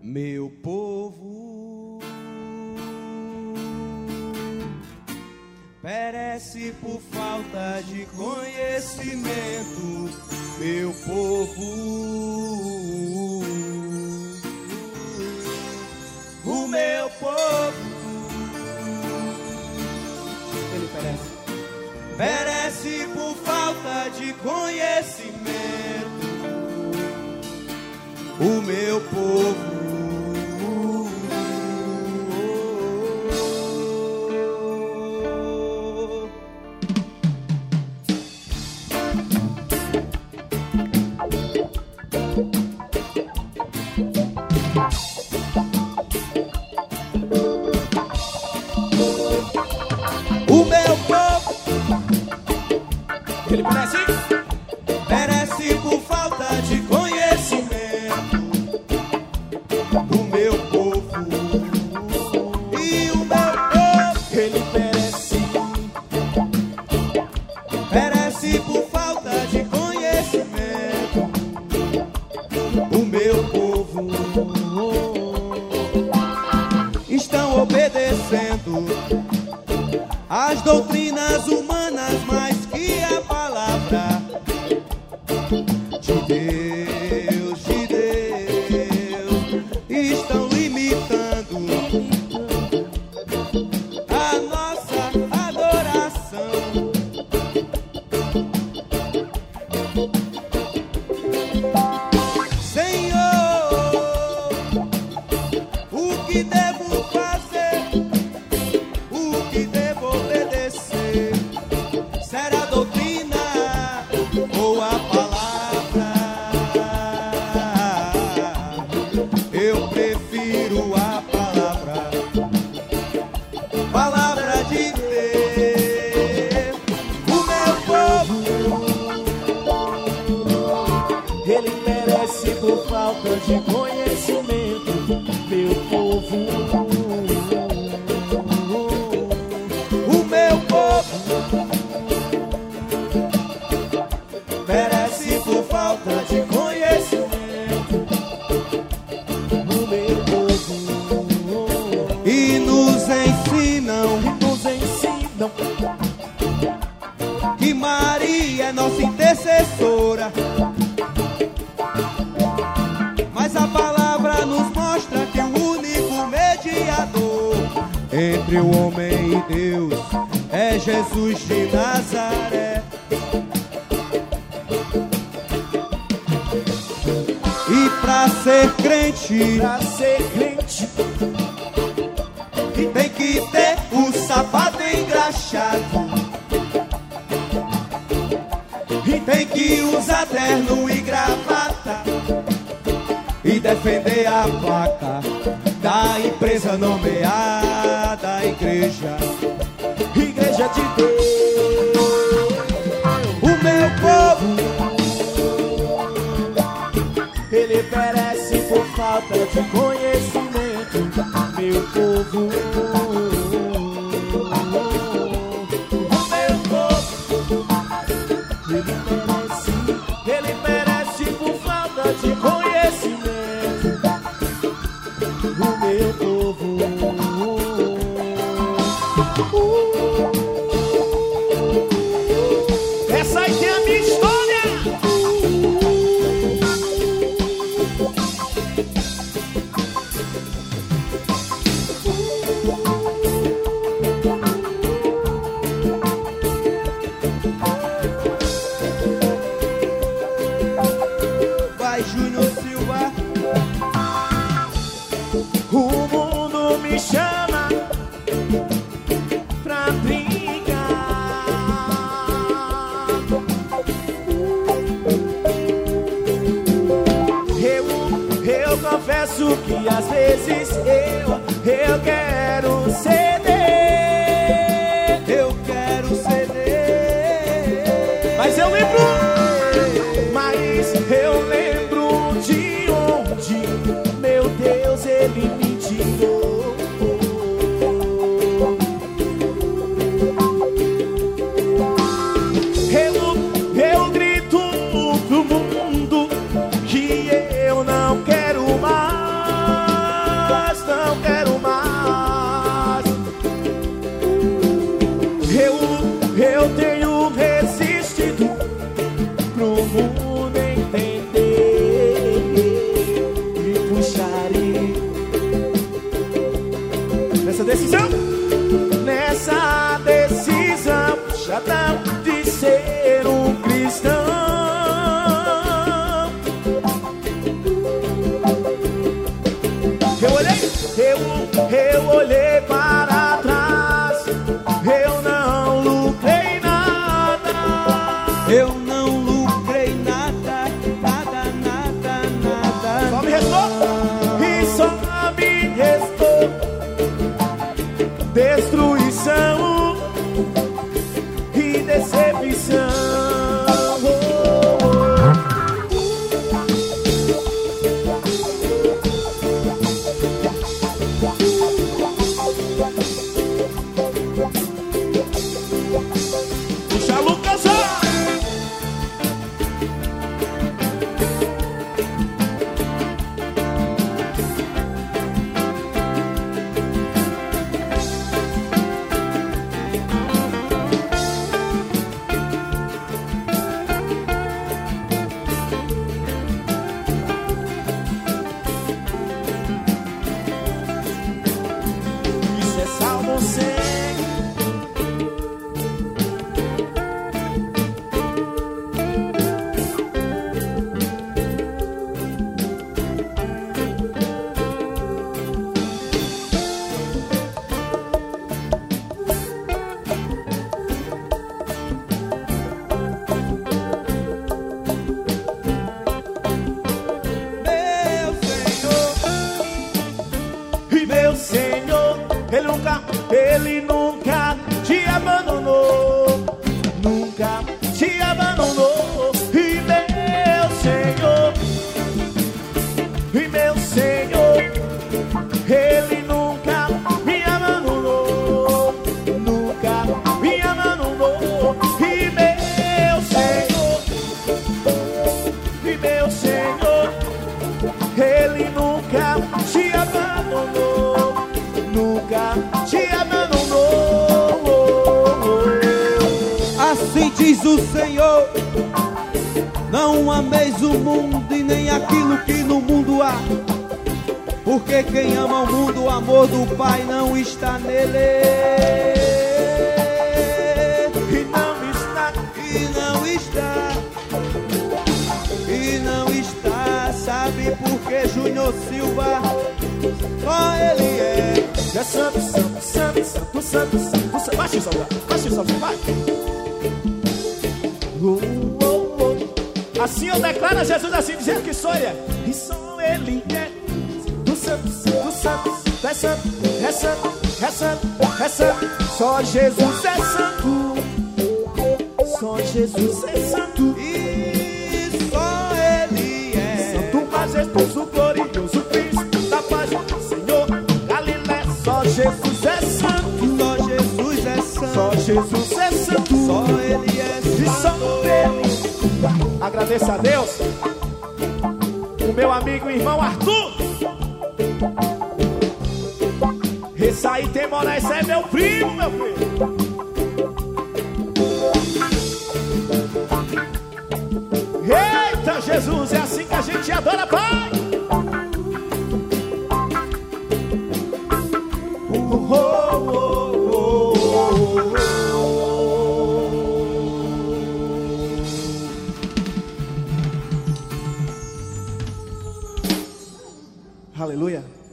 Meu povo perece por falta de conhecimento. Meu povo, o meu povo, ele perece por falta de conhecimento. O meu povo, ele perece por falta de conhecimento. O meu povo e o meu povo, ele perece por falta de conhecimento. O meu povo estão obedecendo às doutrinas humanas mais que a palavra de Deus, estão limitando a nossa adoração. Senhor, o que devo fazer? O que devo obedecer? Será a doutrina ou a palavra? Eu prefiro a palavra, palavra de Deus. O meu povo, ele merece por falta de conhecimento. Meu povo, o meu povo merece por falta de conhecimento. O meu povo, e nos ensinam que Maria é nossa intercessora. Mas a palavra nos mostra que o único mediador entre o homem e Deus é Jesus de Nazaré. E pra ser crente, tem que ter o sapato engraxado, e tem que usar terno e gravata, e defender a placa da empresa nomeada igreja de Deus. O meu povo, ele perece por falta de conhecimento. Meu povo, o meu povo, ele perece por falta de conhecimento. O meu povo, essa aí tem a minha história. Vai, Júnior Silva. O mundo me chama pra brincar. Eu confesso que às vezes eu quero ceder. Mas eu lembro de onde meu Deus ele me tirou. Eu grito pro mundo que eu não quero mais. nessa decisão, já não de ser um cristão. Eu olhei para trás, eu não lucrei nada. Eu não lucrei nada, nada, nada, nada. Só me restou, e só me restou destruição e decepção. Puxa, Lucas! Isso é Salmo 100. Meu Senhor, Ele nunca te abandonou, nunca te abandonou. E meu Senhor, Ele nunca me abandonou, nunca me abandonou. E meu Senhor, Ele nunca te abandonou, nunca te abandonou. Assim diz o Senhor: não ameis o mundo e nem aquilo que no mundo há, porque quem ama o mundo, o amor do Pai não está nele. E não está, sabe por que Júnior Silva só ele é santo, santo, santo, santo, santo, santo, santo. Baixa isso, vai. Assim eu declaro a Jesus, assim dizendo que sou ele. E só ele é do santo, santo, santo, é santo, é santo, é santo, é santo. Só Jesus é santo, só Jesus é santo. E só ele é santo, majestoso, glorioso, Cristo da paz, Senhor Galileia. Só Jesus é santo, só Jesus é santo, só Jesus é santo, só ele é santo. E só ele. Agradeço a Deus, o meu amigo e irmão Arthur. Esse aí tem moral, esse é meu primo, meu filho. Eita Jesus, é assim que a gente adora, Pai. Aleluia.